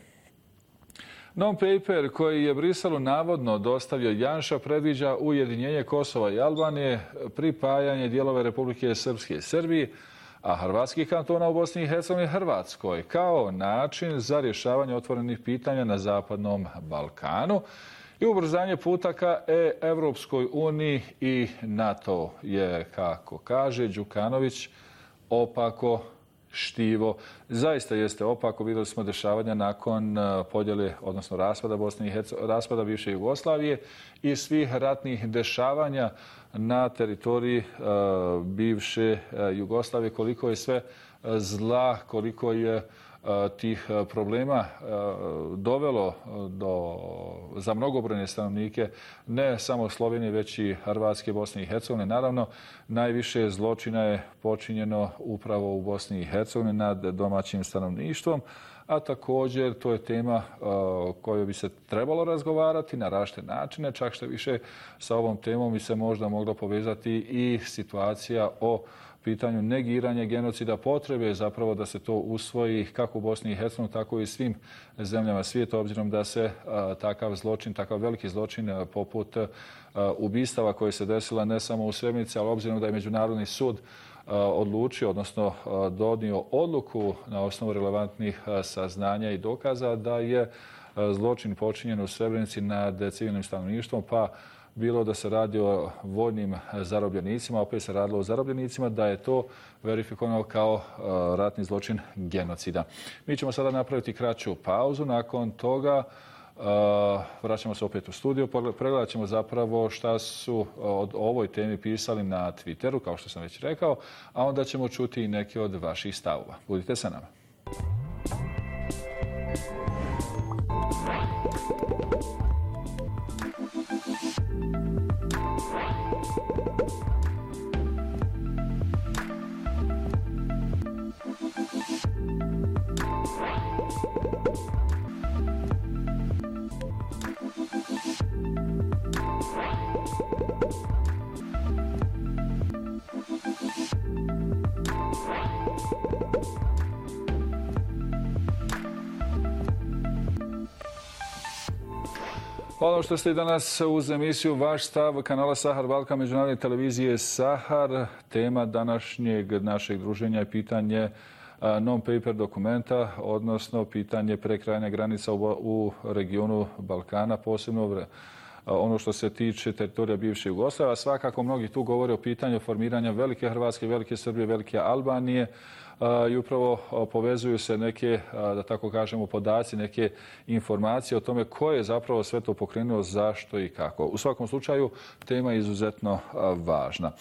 non-paper koji je Briselu navodno dostavio Janša predviđa ujedinjenje Kosova i Albanije, pripajanje dijelove Republike Srpske i Srbije, a hrvatskih kantona u Bosni i Hercegovini Hrvatskoj kao način za rješavanje otvorenih pitanja na Zapadnom Balkanu i ubrzanje puta ka Evropskoj uniji i NATO je, kako kaže Đukanović, opako štivo. Zaista jeste opako. Vidjeli smo dešavanja nakon podjele, odnosno raspada Bosne i Hercegovine, raspada bivše Jugoslavije i svih ratnih dešavanja na teritoriji bivše Jugoslavije, koliko je sve zla, koliko je tih problema dovelo za mnogobrojne stanovnike, ne samo Slovenije, već i Hrvatske, Bosne i Hercegovine. Naravno, najviše zločina je počinjeno upravo u Bosni i Hercegovini nad domaćim stanovništvom, a također to je tema koju bi se trebalo razgovarati na različite načine. Čak što više sa ovom temom bi se možda moglo povezati i situacija o pitanju negiranja genocida, potrebe zapravo da se to usvoji kako u Bosni i Hercegovini, tako i svim zemljama svijeta, obzirom da se takav zločin, takav veliki zločin poput ubistava koje se desila ne samo u Srebrenici, ali obzirom da je Međunarodni sud odlučio, odnosno donio odluku na osnovu relevantnih saznanja i dokaza da je zločin počinjen u Srebrenici nad civilnim stanovništvom, pa bilo da se radi o vojnim zarobljenicima, opet se radilo o zarobljenicima, da je to verifikovano kao ratni zločin genocida. Mi ćemo sada napraviti kraću pauzu. Nakon toga vraćamo se opet u studio. Pregledat ćemo zapravo šta su o ovoj temi pisali na Twitteru, kao što sam već rekao, a onda ćemo čuti i neke od vaših stavova. Budite sa nama. Hvala što ste i danas uz emisiju Vaš stav kanala Sahar Balkan, međunarodne televizije Sahar. Tema današnjeg našeg druženja je pitanje non-paper dokumenta, odnosno pitanje prekrajanja granica u regionu Balkana, posebno ono što se tiče teritorija bivše Jugoslavije. Svakako mnogi tu govore o pitanju formiranja velike Hrvatske, velike Srbije, velike Albanije i upravo povezuju se neke, da tako kažemo, podaci, neke informacije o tome ko je zapravo sve to pokrenuo, zašto i kako. U svakom slučaju, tema je izuzetno važna.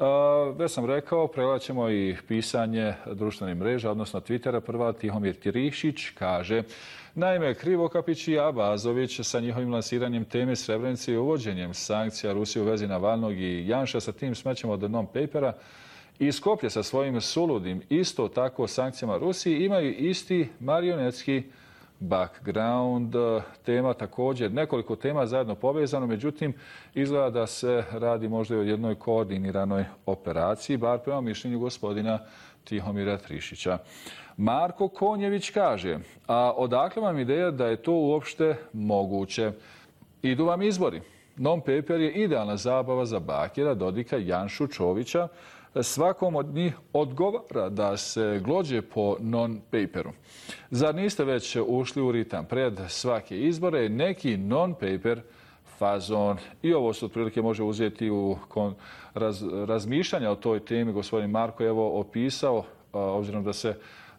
Već sam rekao, pregledat ćemo i pisanje društvenih mreža, odnosno Twittera. Prva, Tihomir Tirišić kaže: naime, Krivokapić i Abazović sa njihovim lansiranjem teme Srebrenice i uvođenjem sankcija Rusije u vezi Navalnog i Janša sa tim smećem od non-papera i Skoplje sa svojim suludim, isto tako sankcijama Rusiji, imaju isti marionetski background. Tema također, nekoliko tema zajedno povezano, međutim, izgleda da se radi možda i o jednoj koordiniranoj operaciji, bar prema mišljenju gospodina Tihomira Trišića. Marko Konjević kaže: a odakle vam ideja da je to uopšte moguće? Idu vam izbori. Non-paper je idealna zabava za Bakira, Dodika, Janšu, Čovića. Svakom od njih odgovara da se glođe po non-paperu. Zar niste već ušli u ritam pred svake izbore? Neki non-paper fazon. I ovo se otprilike može uzeti u razmišljanja o toj temi. Gospodin Marko je evo opisao, obzirom da se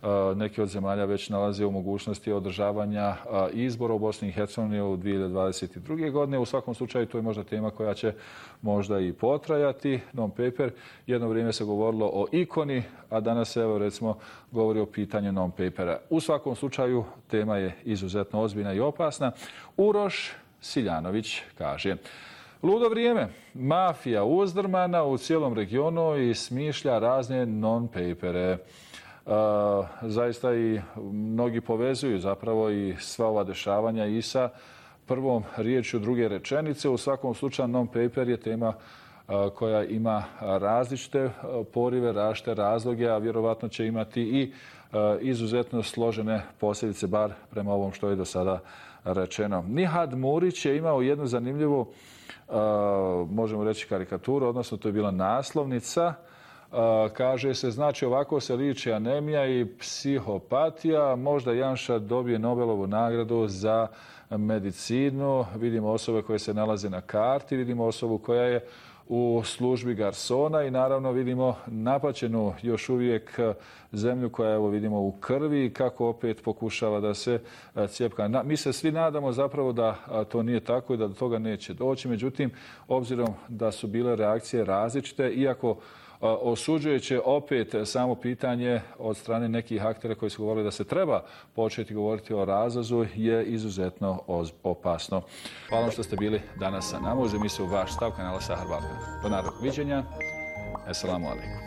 Neki od zemalja već nalaze u mogućnosti održavanja izbora u Bosni i Hercegovini u 2022. godine. U svakom slučaju to je možda tema koja će možda i potrajati. Non-paper, jedno vrijeme se govorilo o ikoni, a danas se evo recimo govori o pitanju non-papera. U svakom slučaju tema je izuzetno ozbiljna i opasna. Uroš Siljanović kaže: ludo vrijeme, mafija uzdrmana u cijelom regionu i smišlja razne non-papere. Zaista i mnogi povezuju zapravo i sva ova dešavanja i sa prvom riječju druge rečenice. U svakom slučaju non-paper je tema koja ima različite porive, različite razloge, a vjerovatno će imati i izuzetno složene posljedice, bar prema ovom što je do sada rečeno. Nihad Murić je imao jednu zanimljivu, možemo reći, karikaturu, odnosno to je bila naslovnica. Kaže se, znači ovako se liči anemija i psihopatija, možda Janša dobije Nobelovu nagradu za medicinu. Vidimo osobe koje se nalaze na karti, vidimo osobu koja je u službi garsona i naravno vidimo napaćenu još uvijek zemlju koja evo vidimo u krvi i kako opet pokušava da se cijepka. Mi se svi nadamo zapravo da to nije tako i da do toga neće doći. Međutim, obzirom da su bile reakcije različite, iako osuđujuće opet samo pitanje od strane nekih aktera koji su govorili da se treba početi govoriti o razlazu je izuzetno opasno. Hvala vam što ste bili danas sa nama uz emisiju Vaš stav kanala Sahar Balkan. Do narednog viđenja. Assalamu alaikum.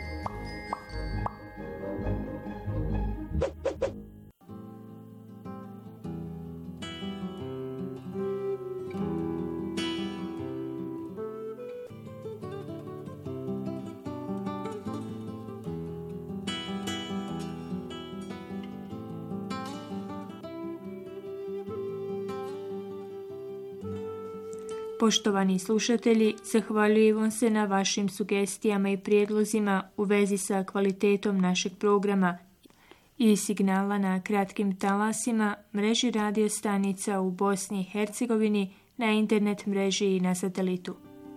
Poštovani slušatelji, zahvaljujemo se na vašim sugestijama i prijedlozima u vezi sa kvalitetom našeg programa i signala na kratkim talasima, mreži radio stanica u Bosni i Hercegovini, na internet mreži i na satelitu.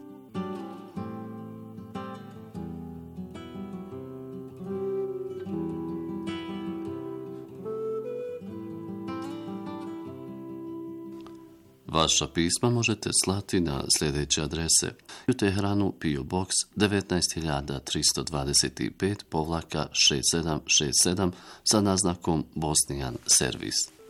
Vaša pisma možete slati na sljedeće adrese: u Teheranu PO Box 19325-6767 sa naznakom Bosnijan servis.